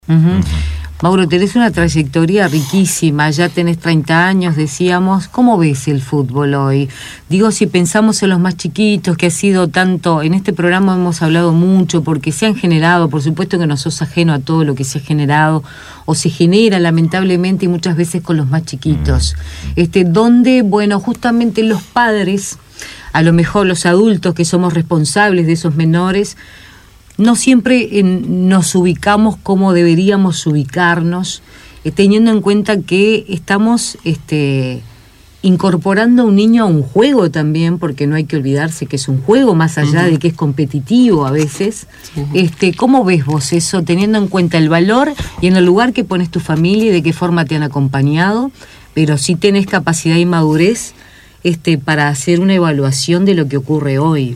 Uh-huh. Mauro, tenés una trayectoria riquísima, ya tenés 30 años, decíamos. ¿Cómo ves el fútbol hoy? Digo, si pensamos en los más chiquitos, que ha sido tanto, en este programa hemos hablado mucho, porque se han generado, por supuesto que no sos ajeno a todo lo que se ha generado, o se genera lamentablemente y muchas veces con los más chiquitos. Donde, bueno, justamente los padres, a lo mejor los adultos que somos responsables de esos menores, no siempre nos ubicamos como deberíamos ubicarnos, teniendo en cuenta que estamos incorporando a un niño a un juego también, porque no hay que olvidarse que es un juego, más allá de que es competitivo a veces. ¿Cómo ves vos eso, teniendo en cuenta el valor y en el lugar que pones tu familia y de qué forma te han acompañado, pero sí tenés capacidad y madurez para hacer una evaluación de lo que ocurre hoy?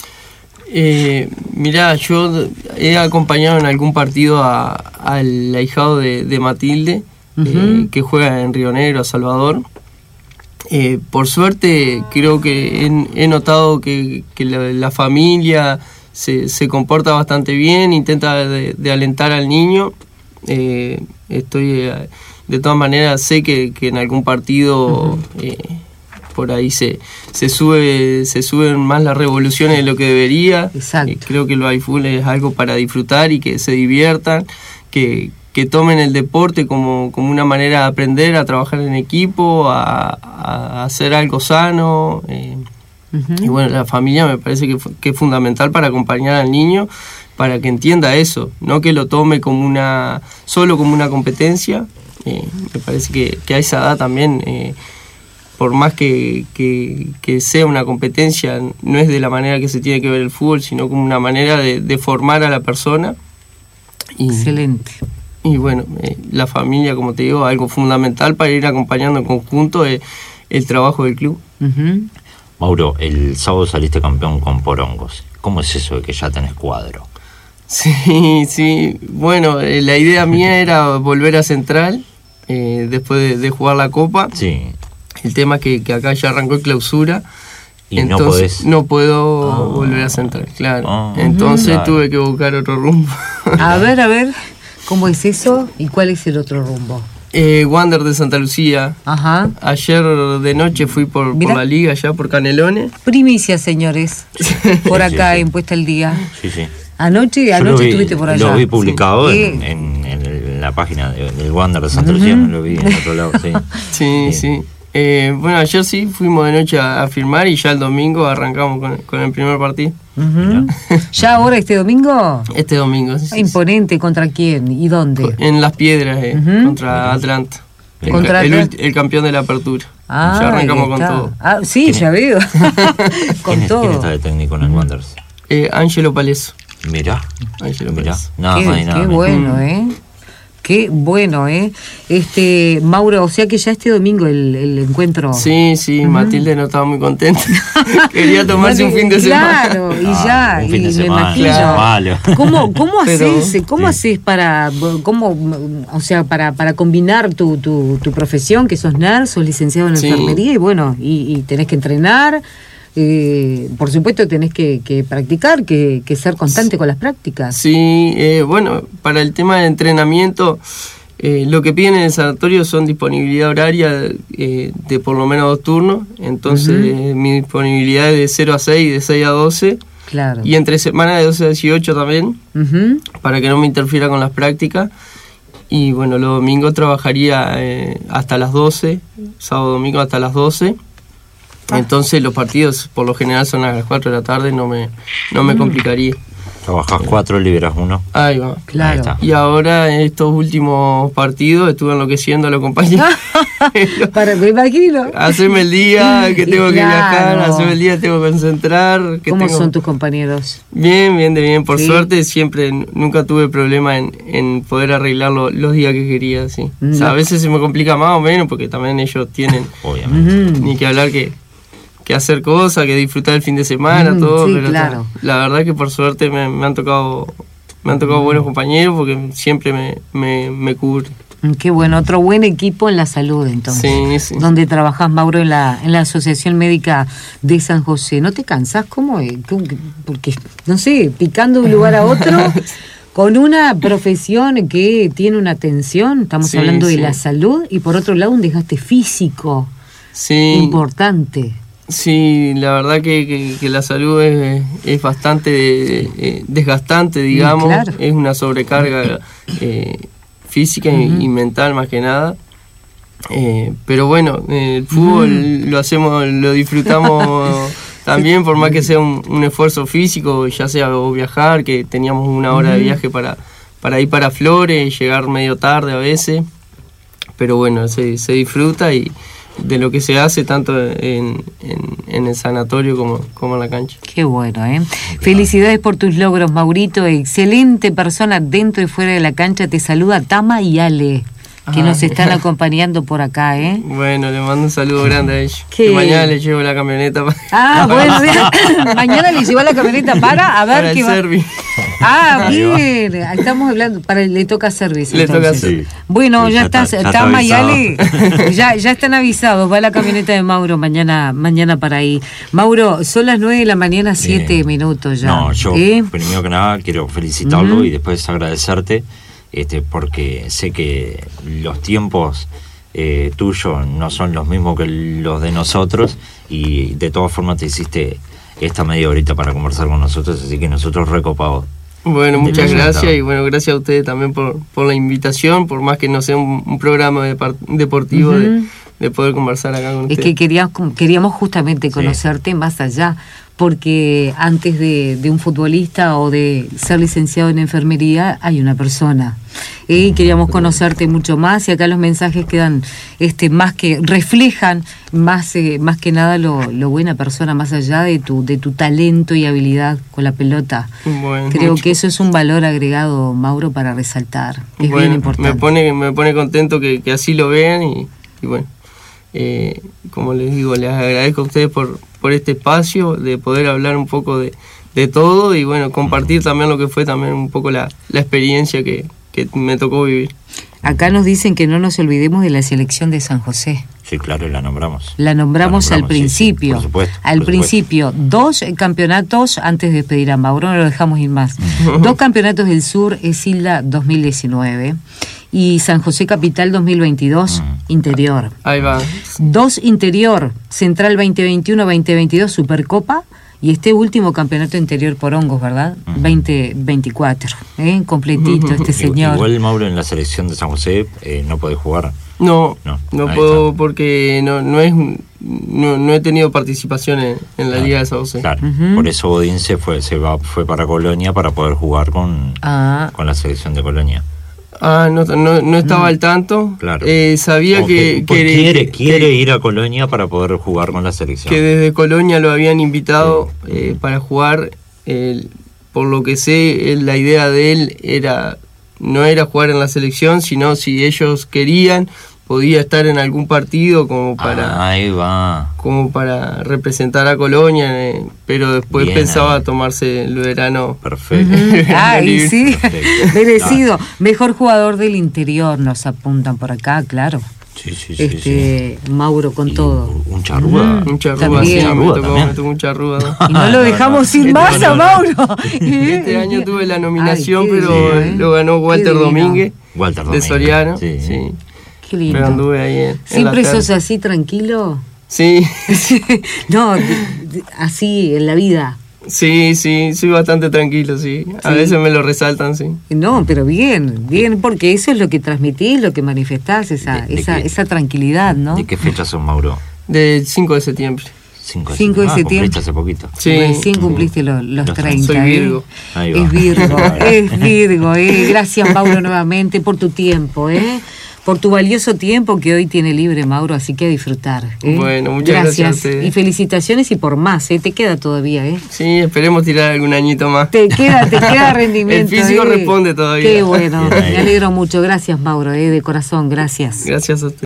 Mirá, yo he acompañado en algún partido al ahijado de Matilde, que juega en Río Negro, Salvador. Por suerte creo que he notado que la familia se comporta bastante bien, intenta de alentar al niño. Estoy de todas maneras, sé que en algún partido por ahí se suben más las revoluciones de lo que debería. Creo que el baiful es algo para disfrutar y que se diviertan, que tomen el deporte como una manera de aprender a trabajar en equipo, a hacer algo sano. Y bueno, la familia me parece que es fundamental para acompañar al niño, para que entienda eso, no que lo tome solo como una competencia. Me parece que a esa edad también, por más que sea una competencia, no es de la manera que se tiene que ver el fútbol, sino como una manera de formar a la persona. Excelente. Y bueno, la familia, como te digo, algo fundamental para ir acompañando en conjunto el trabajo del club. Mauro, el sábado saliste campeón con Porongos. ¿Cómo es eso de que ya tenés cuadro? Sí. Bueno, la idea mía era volver a Central después de jugar la Copa. Sí. El tema es que acá ya arrancó Clausura. Y entonces no puedo volver a Central, claro. Entonces tuve que buscar otro rumbo. A ver, ¿cómo es eso? ¿Y cuál es el otro rumbo? Wander de Santa Lucía. Ajá. Ayer de noche fui por la liga, ya por Canelones. Primicia, señores, por acá en Puesta al Día. Sí. Anoche estuviste por allá. Lo vi publicado en la página del Wander de Santa Lucía, no lo vi en otro lado, Sí. Bueno, ayer sí fuimos de noche a firmar y ya el domingo arrancamos con el primer partido. ¿Ya ahora este domingo? Este domingo, sí. Imponente, ¿contra quién y dónde? En Las Piedras, contra Atlanta. El campeón de la apertura. Ya arrancamos con todo. Sí, ya veo. Con todo. ¿Quién está de técnico en el Wanderers? Ángelo Paleso. Mirá. Nada más y nada. Qué bueno, Qué bueno, Mauro, o sea que ya este domingo el encuentro. Sí, Matilde no estaba muy contenta. Quería tomarse un fin de semana. Claro, un fin de semana, me imagino. ¿Cómo haces para combinar tu profesión, que sos nurse, sos licenciado en enfermería y tenés que entrenar? Por supuesto tenés que practicar, que ser constante con las prácticas. Sí, bueno, para el tema del entrenamiento, lo que piden en el sanatorio son disponibilidad horaria de por lo menos 2 turnos. Entonces mi disponibilidad es de 0 a 6, de 6 a 12. Claro. Y entre semana de 12 a 18 también, para que no me interfiera con las prácticas. Y bueno, los domingos trabajaría hasta las 12, sábado, domingo hasta las 12. Entonces los partidos por lo general son a las 4 de la tarde, no me complicaría. Trabajás 4, liberas 1. Ahí va. Claro. Y ahora en estos últimos partidos estuve enloqueciendo a los compañeros. Me imagino. Haceme el día que tengo que viajar, haceme el día que tengo que concentrar. ¿Cómo son tus compañeros? Bien. Por suerte nunca tuve problema en poder arreglar los días que quería. Sí. O sea, a veces se me complica más o menos porque también ellos tienen, obviamente, ni que hablar que hacer cosas, que disfrutar el fin de semana, todo. Sí, pero claro. La verdad que por suerte me han tocado buenos compañeros porque siempre me cubren. Qué bueno, otro buen equipo en la salud entonces. Sí. Donde trabajás, Mauro, en la Asociación Médica de San José. ¿No te cansás? ¿Cómo es? Porque, no sé, picando de un lugar a otro, Con una profesión que tiene una tensión, estamos hablando de la salud, y por otro lado un desgaste físico importante. Sí, la verdad que la salud es bastante desgastante, digamos. Claro. Es una sobrecarga física y mental más que nada. Pero bueno, el fútbol lo disfrutamos también, por más que sea un esfuerzo físico, ya sea o viajar, que teníamos 1 hora de viaje para ir para Flores, llegar medio tarde a veces. Pero bueno, se disfruta y de lo que se hace tanto en el sanatorio como en la cancha. Qué bueno, ¿eh? Felicidades por tus logros, Maurito. Excelente persona dentro y fuera de la cancha. Te saluda Tama y Ale, que nos están acompañando por acá, ¿eh? Bueno, le mando un saludo grande a ellos. Que mañana le llevo la camioneta bueno, mañana le llevo la camioneta para ver qué va. Bien, estamos hablando, le toca servicio. Le toca servicio. Bueno, ya está Mayale, ya están avisados, va la camioneta de Mauro mañana para ahí. Mauro, son las 9 de la mañana, 7 minutos ya. No, yo primero que nada quiero felicitarlo y después agradecerte, porque sé que los tiempos tuyos no son los mismos que los de nosotros, y de todas formas te hiciste esta media horita para conversar con nosotros, así que nosotros recopados. Bueno, muchas gracias, y bueno, gracias a ustedes también por la invitación, por más que no sea un programa deportivo, de poder conversar acá con ustedes. Es que queríamos justamente conocerte más allá, porque antes de un futbolista o de ser licenciado en enfermería hay una persona. Queríamos conocerte mucho más, y acá los mensajes quedan más que reflejan más que nada lo buena persona, más allá de tu talento y habilidad con la pelota. Bueno, creo que eso es un valor agregado, Mauro, para resaltar, que es bien importante. Me pone contento que así lo vean, y bueno, como les digo, les agradezco a ustedes por este espacio, de poder hablar un poco de todo, y bueno, compartir también lo que fue también un poco la experiencia que me tocó vivir. Acá nos dicen que no nos olvidemos de la selección de San José. Sí, claro, la nombramos. La nombramos al principio. Sí, por supuesto. Al principio, 2 campeonatos, antes de despedir a Mauro, no lo dejamos ir más. 2 campeonatos del sur, Esilda 2019 y San José Capital 2022, interior. Ahí va. 2 interior, Central 2021-2022, Supercopa, y este último campeonato interior por hongos, ¿verdad? 2024, completito señor. Igual, Mauro, en la selección de San José no podés jugar. No puedo, porque no he tenido participación en la Liga de San José. Claro, por eso Odince fue para Colonia para poder jugar con la selección de Colonia. No estaba al tanto. Claro. Sabía que quiere ir a Colonia para poder jugar con la selección. Que desde Colonia lo habían invitado para jugar. Por lo que sé, la idea de él no era jugar en la selección, sino si ellos querían, podía estar en algún partido como para representar a Colonia, pero después pensaba tomarse el verano. Perfecto. Sí, merecido. Mejor jugador del interior, nos apuntan por acá, claro. Sí. Mauro con todo. Un charrúa. Un charrúa, sí, me tocó un charrúa. Y no lo dejamos sin más a Mauro. Este año tuve la nominación, pero lo ganó Walter Domínguez, de Soriano. Sí. Qué lindo. Pero anduve ahí ¿Siempre sos así, tranquilo? Sí. No, así en la vida. Sí, soy bastante tranquilo, sí. A veces me lo resaltan, sí. No, pero bien, porque eso es lo que transmitís, lo que manifestás, esa tranquilidad, ¿no? ¿De qué fecha son, Mauro? Del 5 de septiembre. 5 de septiembre. Cumpliste hace poquito. Sí. Recién cumpliste los 30. Soy Virgo. Es Virgo. Gracias, Mauro, nuevamente por tu tiempo, por tu valioso tiempo que hoy tiene libre, Mauro, así que a disfrutar. Bueno, muchas gracias a ustedes. Y felicitaciones, y por más, te queda todavía, Sí, esperemos tirar algún añito más. Te queda rendimiento. El físico responde todavía. Qué bueno, me alegro mucho. Gracias, Mauro, de corazón, gracias. Gracias a usted.